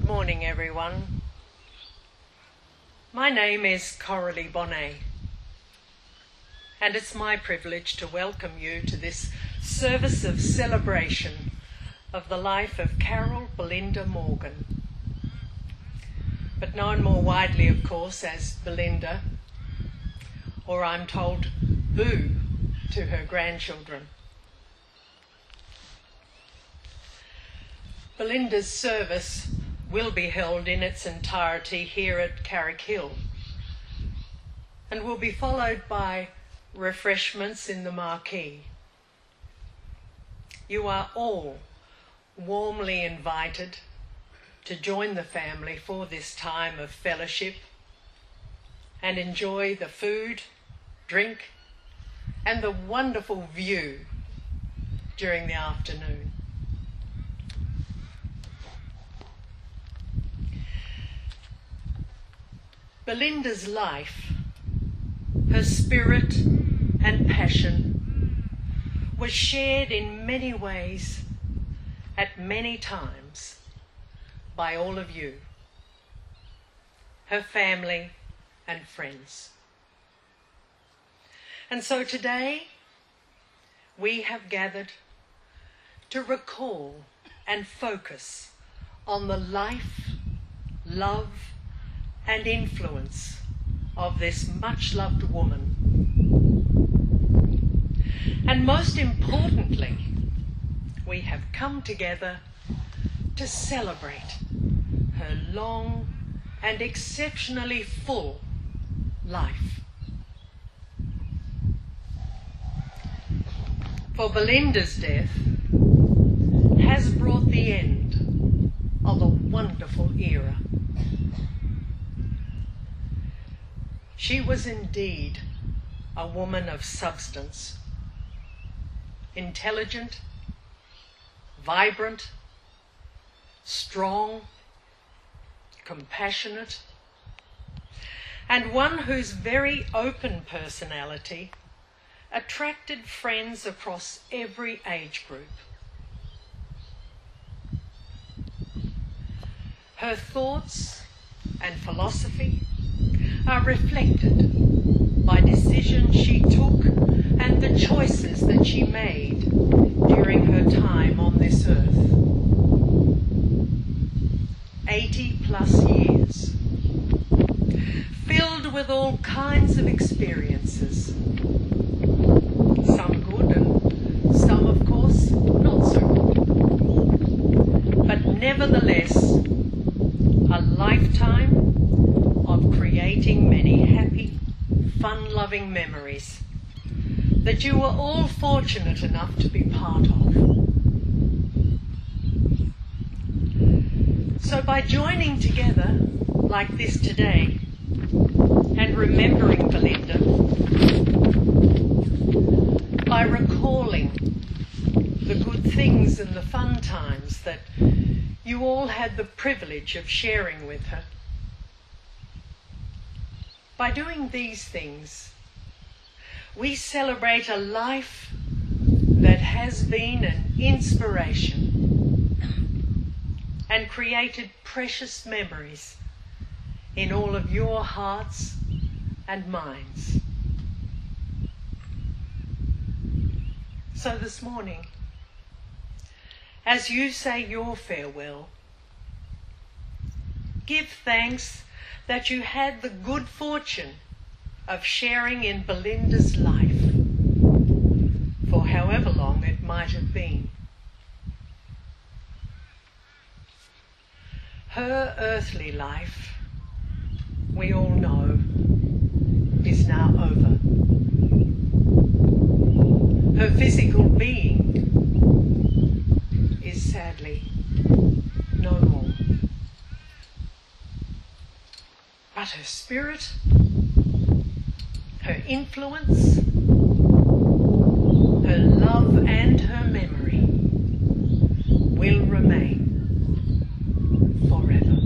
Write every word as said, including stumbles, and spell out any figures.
morning, everyone. My name is Coralie Bonnet, and it's my privilege to welcome you to this service of celebration of the life of Carol Belinda Morgan, but known more widely, of course, as Belinda, or I'm told Boo to her grandchildren. Belinda's service will be held in its entirety here at Carrickhill and will be followed by refreshments in the marquee. You are all warmly invited to join the family for this time of fellowship and enjoy the food, drink, and the wonderful view during the afternoon. Belinda's life, her spirit and passion was shared in many ways at many times by all of you, her family and friends. And so today we have gathered to recall and focus on the life, love, and influence of this much-loved woman. And most importantly, we have come together to celebrate her long and exceptionally full life. For Belinda's death has brought the end of a wonderful era. She was indeed a woman of substance, intelligent, vibrant, strong, compassionate, and one whose very open personality attracted friends across every age group. Her thoughts and philosophy are reflected by decisions she took and the choices that she made during her time on this earth. eighty plus years, filled with all kinds of experiences, some good and some, of course, not so good, but nevertheless, a lifetime of creating many happy, fun-loving memories that you were all fortunate enough to be part of. So by joining together like this today and remembering Belinda, by recalling the good things and the fun times that you all had the privilege of sharing with her, by doing these things, we celebrate a life that has been an inspiration and created precious memories in all of your hearts and minds. So this morning, as you say your farewell, give thanks that you had the good fortune of sharing in Belinda's life, for however long it might have been. Her earthly life, we all know, is now over. Her physical being is sadly no more. But her spirit, her influence, her love and her memory will remain forever.